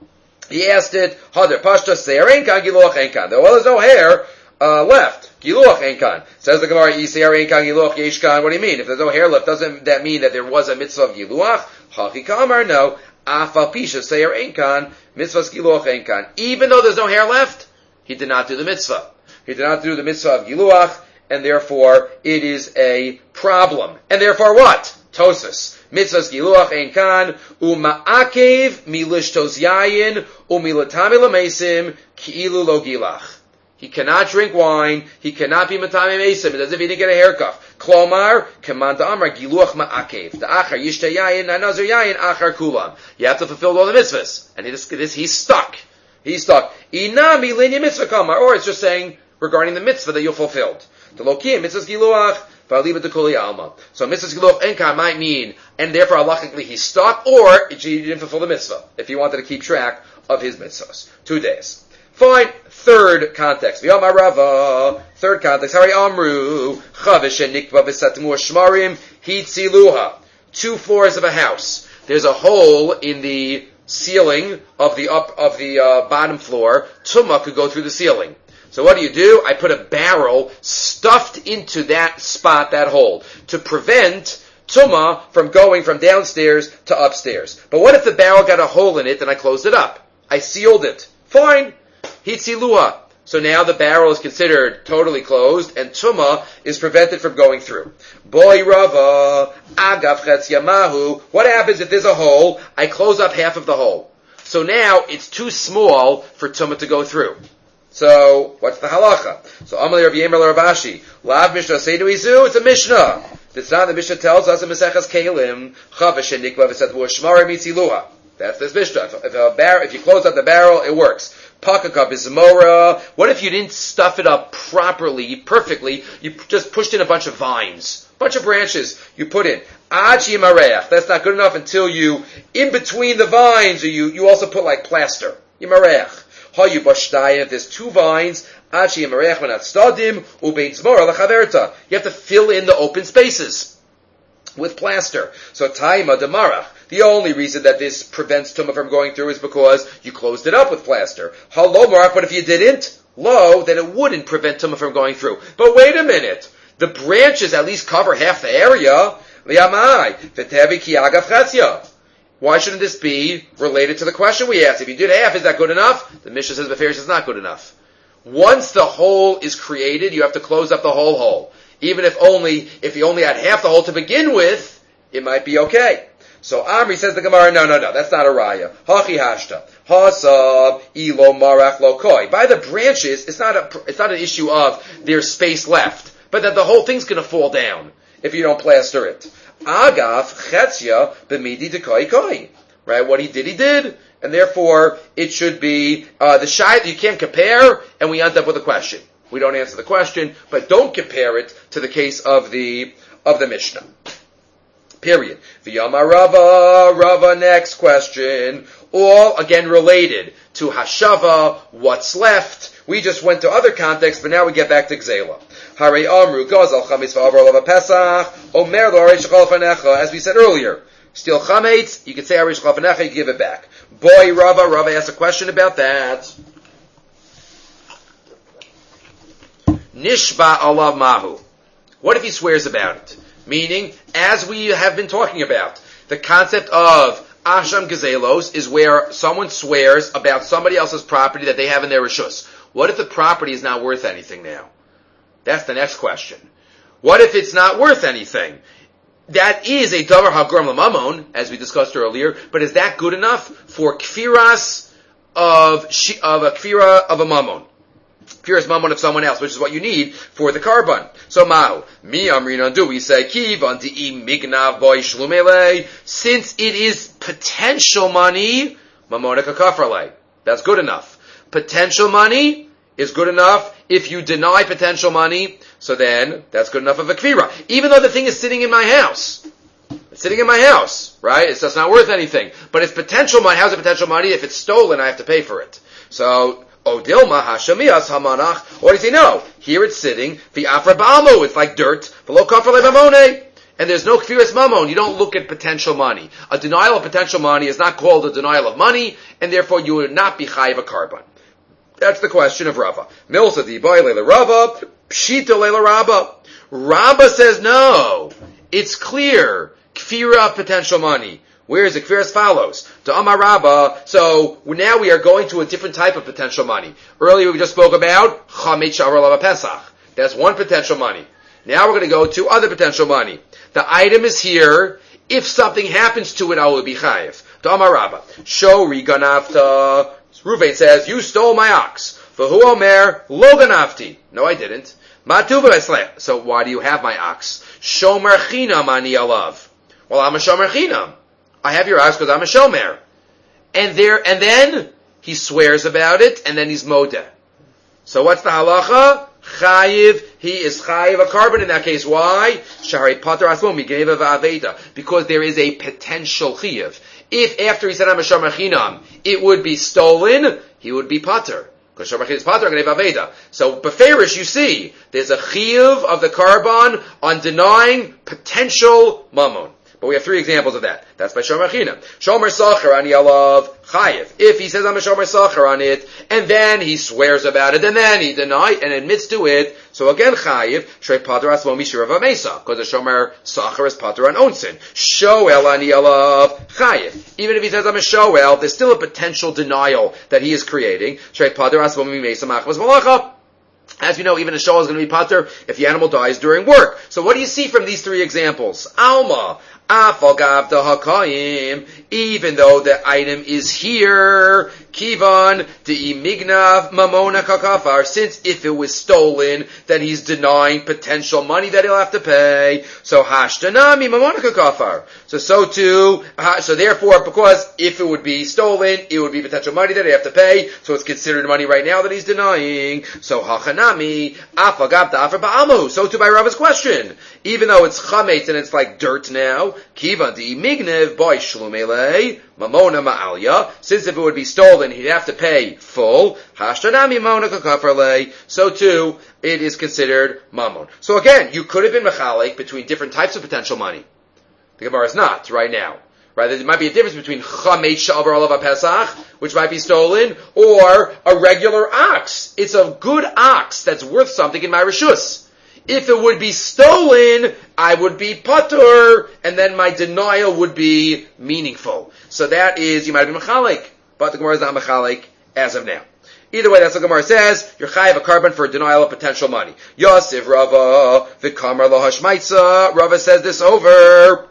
he asked it, Hadar Pashta, Seir Einkan, Giluach Einkan. Well, there's no hair uh, left. Giluach Einkan. Says the Gemara, Seir Einkan, Giluach Yeshkan. What do you mean? If there's no hair left, doesn't that mean that there was a mitzvah of Giluach? Hachi Kamar, no. Afal Pisha, Seir Einkan, mitzvahs Giluach Einkan. Even though there's no hair left, he did not do the mitzvah. He did not do the mitzvah of Giluach, and therefore it is a problem. And therefore what? Tosis. Mitzvahs Giluach Einkan, Uma'akev, Milishtos Yayin, Umilatami Lamesim, Ki'ilu Lo Gilach. He cannot drink wine, he cannot be Matami Mesim, it's as if he didn't get a haircut. Klomar, Kamanta Amar, Giluach Ma'akev. The Achar Yishta Yayin, Nanazir Yayin, Achar Kulam. You have to fulfill all the mitzvahs. And this, this, he's stuck. He's stuck. Inami Linya Mitzvah Kamar. Or it's just saying, regarding the mitzvah that you fulfilled. The Lokim, Mitzvahs Giluach, V'aliba Dekuli Alma. So Mitzvahs Giluach Enkan might mean, and therefore halachically he's stuck, or he didn't fulfill the mitzvah, if he wanted to keep track of his mitzvahs. Two days. Fine. Third context. V'yomar Rava. Third context. Hari Amru. Chavish Nikva V'satmu Shmarim. Hitziluha. Two floors of a house. There's a hole in the ceiling of the up of the uh, bottom floor. Tumah could go through the ceiling. So what do you do? I put a barrel stuffed into that spot, that hole, to prevent Tumah from going from downstairs to upstairs. But what if the barrel got a hole in it and I closed it up? I sealed it. Fine. Hitzilua. So now the barrel is considered totally closed, and Tumah is prevented from going through. Boy Rava, Agav Chetz Yamahu. What happens if there's a hole? I close up half of the hole. So now it's too small for Tumah to go through. So, what's the halacha? So, Amalei Rav Yemer Rav Ashi, Lav Mishnah Seidu Izu, it's a Mishnah. It's not, the Mishnah tells us in Mesechas Kelim, Chavish and Nikva V'Setvu Shmara Mitziluha. That's this Mishnah. If, if, a bar- if you close up the barrel, it works. Pakaka Bizmora. What if you didn't stuff it up properly, perfectly? You just pushed in a bunch of vines, a bunch of branches you put in. Achi Yimareach. That's not good enough until you, in between the vines, or you, you also put like plaster. Yimareach. If there's two vines, you have to fill in the open spaces with plaster. So taima demarach. The only reason that this prevents tumah from going through is because you closed it up with plaster. Halo marach, but if you didn't, lo, then it wouldn't prevent tumah from going through. But wait a minute. The branches at least cover half the area. Why shouldn't this be related to the question we asked? If you did half, is that good enough? The Mishnah says Beferish is not good enough. Once the hole is created, you have to close up the whole hole. Even if only, if you only had half the hole to begin with, it might be okay. So Amri says the Gemara, no, no, no, that's not a raya. Hachi hashta. Hasab ilo marach lo koi. By the branches, it's not a, it's not an issue of there's space left, but that the whole thing's gonna fall down if you don't plaster it. Agaf chetzia b'midi dekoi koi. Right? What he did, he did, and therefore it should be uh, the shy. You can't compare, and we end up with a question. We don't answer the question, but don't compare it to the case of the of the Mishnah. Period. V'yama Rava, Rava. Next question. All again related to hashava. What's left? We just went to other contexts, but now we get back to Gzela. Hare Amru, Gazal Chametz V'Avar Lava Pesach, Omer Lo Arei Shechal Fanecha, as we said earlier. Steal Chametz, you can say Arei Shechal Fanecha, you give it back. Boy, Rava, Rava asked a question about that. Nishba Alav Mahu. What if he swears about it? Meaning, as we have been talking about, the concept of Asham Gezelos is where someone swears about somebody else's property that they have in their reshus. What if the property is not worth anything now? That's the next question. What if it's not worth anything? That is a davar hagram lamamon, as we discussed earlier, but is that good enough for kfiras of, of a kfira of a mamon? Kfiras mamon of someone else, which is what you need for the carbon. So ma'u, mi amrina do we say kivan di mignav boy shlumele, since it is potential money, mamonika kafrale. That's good enough. Potential money is good enough. If you deny potential money, so then that's good enough of a kfira. Even though the thing is sitting in my house. It's sitting in my house, right? It's just not worth anything. But it's potential money. How's it potential money? If it's stolen, I have to pay for it. So, Odilma Hashemias Hamanach. What does he know? Here it's sitting, the Afra Ba'amu, it's like dirt, below Kafar Lebamone. And there's no Kfiras Mamon. You don't look at potential money. A denial of potential money is not called a denial of money, and therefore you would not be chayiv a carbon. That's the question of Rava. Milsa di boy leila Rava, pshita leila Rava. Rava says no. It's clear. Kfira of potential money. Where is it? Kfir as follows. To Amar Rava, so now we are going to a different type of potential money. Earlier we just spoke about Chametz Shavar Lava Pesach. That's one potential money. Now we're going to go to other potential money. The item is here. If something happens to it, I will be chayiv. To Amar Rava, Shori ganafta. Ruvain says, you stole my ox. V'hu omer lo ganafti. No, I didn't. Matuva eslech. So why do you have my ox? Shomer chinam ani alav. Well, I'm a shomer chinam. I have your ox because I'm a shomer. And there, and then he swears about it, and then he's modeh. So what's the halacha? Chayiv, he is chayiv a carbon in that case. Why? Shari pater asmo migneva va'aveda. Because there is a potential chayiv. If after he said I'm a shomer chinam, it would be stolen, he would be pater. Because shomer chinam is pater, gneva aveda. So beferish, you see, there's a chayiv of the carbon on denying potential mammon. But we have three examples of that. That's by shomer chinam. Shomer sacher ani alav chayiv. If he says I'm a shomer sacher on it, and then he swears about it, and then he denies and admits to it, so again chayiv shrei pater asmo mishira v'mesa, because the shomer sacher is pater on onsin. Shoel ani alav chayiv. Even if he says I'm a shoel, there's still a potential denial that he is creating. Shrei pater asmo mimesa machmas malacha. As we know, even a shoel is going to be pater if the animal dies during work. So what do you see from these three examples? Alma. Afagav the hakayim, even though the item is here, kivan de imignav mamona kakafar, since if it was stolen, then he's denying potential money that he'll have to pay. So hashtanami mamona kakafar. So so too, so therefore, because if it would be stolen, it would be potential money that he'll have to pay, so it's considered money right now that he's denying. So hachanami, afagav the afar ba'amu. So too by Rava's question. Even though it's chametz and it's like dirt now, kivan di mignev boy shlumele mamona ma'alya. Since if it would be stolen, he'd have to pay full. Hashtanami mamona kakafarle. So too, it is considered mamon. So again, you could have been mechalik between different types of potential money. The Gemara is not right now. Right, there might be a difference between chametz shavar alav pesach, which might be stolen, or a regular ox. It's a good ox that's worth something in my reshus. If it would be stolen, I would be patur, and then my denial would be meaningful. So that is, you might have been mechalik, but the Gemara is not mechalik as of now. Either way, that's what the Gemara says. You're chayav a carbon for denial of potential money. Yosef Rava, v'kamar lo hashmaitza. Rava says this over.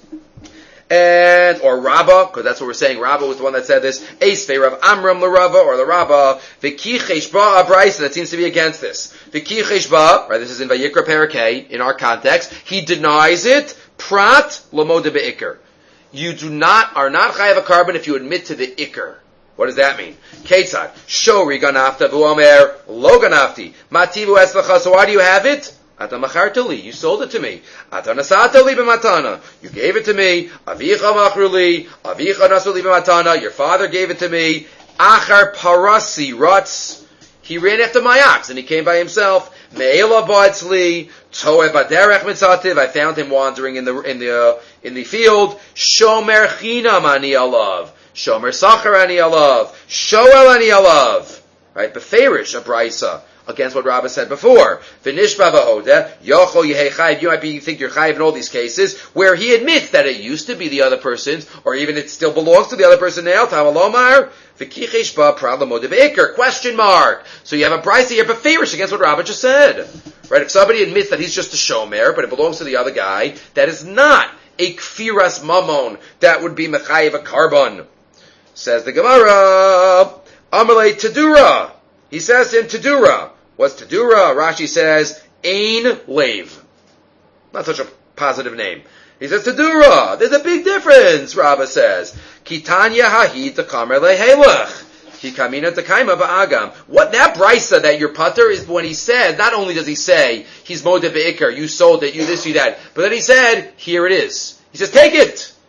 And, or Rabba, because that's what we're saying. Rabba was the one that said this. Eisvei Rav Amram l'Rava, or the Rabba. V'ki cheshba a brisa that seems to be against this. V'ki cheshba, right, this is in Vayikra Parakeh, in our context. He denies it. Prat l'moda be'ikr. You do not, are not chayav a carbon if you admit to the ikr. What does that mean? Ketzad. Shori ganafta v'omer lo ganafti. Mativu eslecha. So why do you have it? Ata machartali, you sold it to me. Ata nasatali b'matana, you gave it to me. Avicha machruli, avicha nasuli b'matana, your father gave it to me. Achar parasi ruts, he ran after my ox and he came by himself. Me'ela ba'atzli, to'e baderech mitzativ, I found him wandering in the in the uh, in the field. Shomer chinam ani alav, shomer sachar ani alav, shoel ani alav. Right, beferish a brisa. Against what Rabba said before. V'nishba v'hoda, yochol yehei chayiv, you might be, think you're chayiv in all these cases, where he admits that it used to be the other person's, or even it still belongs to the other person now, Tamalomar, v'kicheshba pralamode v'ikr, question mark. So you have a brisa here, beferish against what Rabba just said. Right, if somebody admits that he's just a shomer, but it belongs to the other guy, that is not a kfiras mamon, that would be mechayiv a carbon. Says the Gemara, Amalei Tedura. He says to him, Tedura. What's Tedura? Rashi says, Ein Lev. Not such a positive name. He says, Tedura. There's a big difference, Rabba says. Kitanya hahid tekamer lehelach. Kikamina tekaima ba'agam. What, that brisa that your putter is when he said, not only does he say, he's modeh be'ikr, you sold it, you this, you that, but then he said, here it is. He says, take it.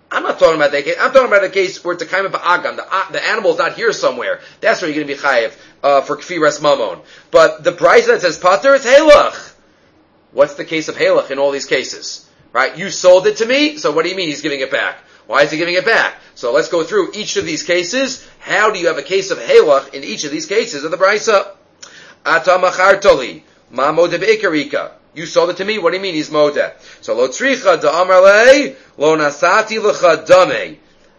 I'm not talking about that case. I'm talking about a case where it's a kaima ba'agam. The, the animal is not here somewhere. That's where you're going to be chayiv uh, for kfiras mamon. But the price that says pater is halach. What's the case of halach in all these cases? Right? You sold it to me, so what do you mean he's giving it back? Why is he giving it back? So let's go through each of these cases. How do you have a case of halach in each of these cases of the brisa? Ata machartoli, ma modeh be'ikarika. You sold it to me. What do you mean he's modeh? So lo tzricha da amarle lo nasati lecha dame.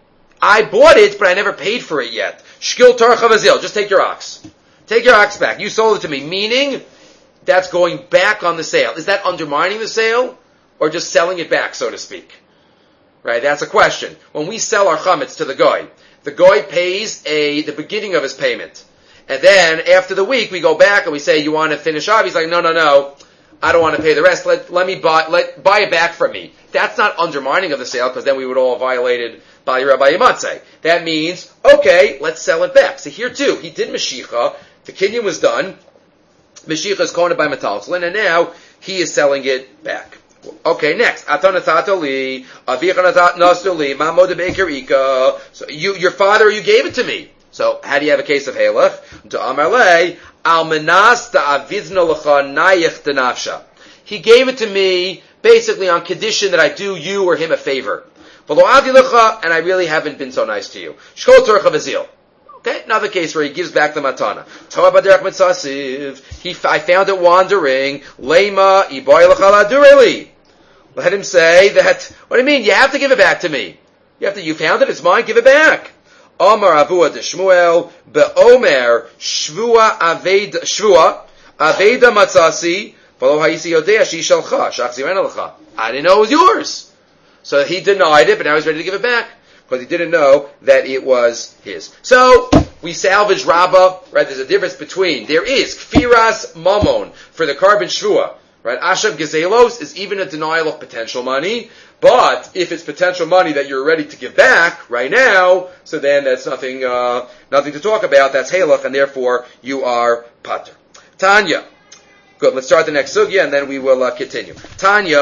I bought it, but I never paid for it yet. Shkil tarcha vazil. Just take your ox. Take your ox back. You sold it to me. Meaning, that's going back on the sale. Is that undermining the sale, or just selling it back, so to speak? Right? That's a question. When we sell our chametz to the guy, the guy pays a the beginning of his payment, and then after the week we go back and we say, "You want to finish off?" He's like, "No, no, no. I don't want to pay the rest. Let, let me buy, let, buy it back from me." That's not undermining of the sale, because then we would all have violated Bali Rabbi Yamatzeh. That means, okay, let's sell it back. So here too, he did Mashicha, the kinyan was done, Mashicha is called by Metalslin, and now he is selling it back. Okay, next. Atanathatali, Avichanatatnastali, Mamod Bekarika. So you, your father, you gave it to me. So how do you have a case of halach? To Amarle, Almanas ta'avizna lecha nayich denafsha. He gave it to me basically on condition that I do you or him a favor. V'lo adi lecha, and I really haven't been so nice to you. Shkol torcha v'zil. Okay, another case where he gives back the matana. Toa baderach mitzasiv. He, I found it wandering. Lema iboy lecha ladureli. Let him say that. What do you mean? You have to give it back to me. You have to. You found it. It's mine. Give it back. Omar Avua de Shmuel beOmer Shvua Aveda Shvua Aveda Matzasi V'lo Hayisi Yodea Shi Shalcha Shachzirena Lecha. I didn't know it was yours, so he denied it, but now he's ready to give it back because he didn't know that it was his. So we salvage Rabbah. Right? There's a difference between there is Kfiras Mamon for the carbon Shvua. Right? Ashav Gezelos is even a denial of potential money. But if it's potential money that you're ready to give back right now, so then that's nothing, uh, nothing to talk about. That's halach, and therefore you are pater. Tanya. Good. Let's start the next sugya, and then we will uh, continue. Tanya.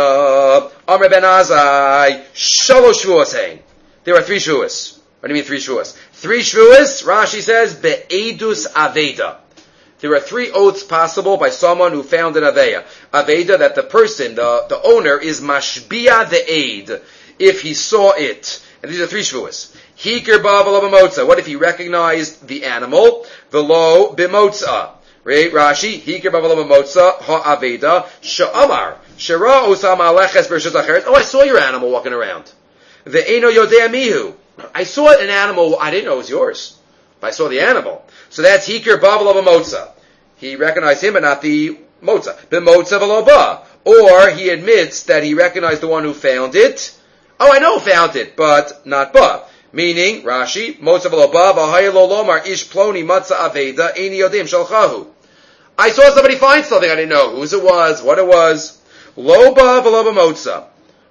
Amr ben Azai. Shalosh shvuos hein. There are three shvuos. What do you mean three shvuos? Three shvuos. Rashi says be'edus aveda. There are three oaths possible by someone who found an Aveya. Aveda, that the person, the, the owner, is mashbiya the aid, if he saw it. And these are three shvuas. Hikir ba v'lo b'motza. What if he recognized the animal? V'lo b'motza. Right, Rashi, Hikir ba v'lo b'motza, ha Aveda, sha'amar, shara osam aleches b'rishus acheret. Oh, I saw your animal walking around. Ve'eno yodea mihu. I saw an animal, I didn't know it was yours. But I saw the animal. So that's Hikir ba v'lo b'motza. He recognized him, but not the motza. B'motza v'lo ba. Or he admits that he recognized the one who found it. Oh, I know who found it, but not ba. Meaning, Rashi, motza v'lo ba v'haya lo lomar ish ploni matza aveda eini yodim shalchahu. I saw somebody find something, I didn't know whose it was, what it was. Lo ba v'lo b'motza.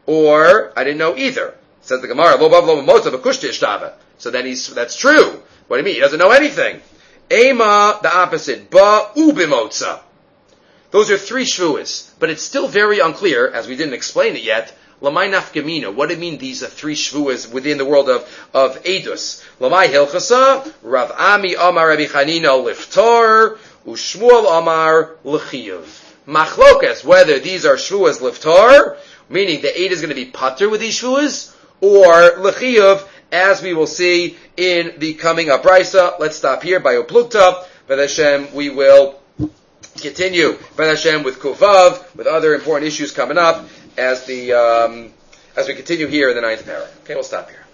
Or, I didn't know either. Says the Gemara, lo ba v'lo b'motza v'kushti ishtava. So then he's, that's true. What do you mean? He doesn't know anything. Ema, the opposite. Ba ubimotza. Those are three shvuas, but it's still very unclear, as we didn't explain it yet. Lamai nafkamina. What do you mean these are three shvuas within the world of, of Edus? Lamai hilchasa, Rav Ami Amar Rabbi Chanina liftar, Ushmuel Amar l'chiyuv. Machlokas, whether these are shvuas liftar, meaning the aid is going to be pater with these shvuas, or l'chiyuv, as we will see in the coming up brisa. Let's stop here by Uplukta. B'ez Hashem, we will continue B'ez Hashem with Kuvav, with other important issues coming up as the um, as we continue here in the ninth paragraph. Okay, we'll stop here.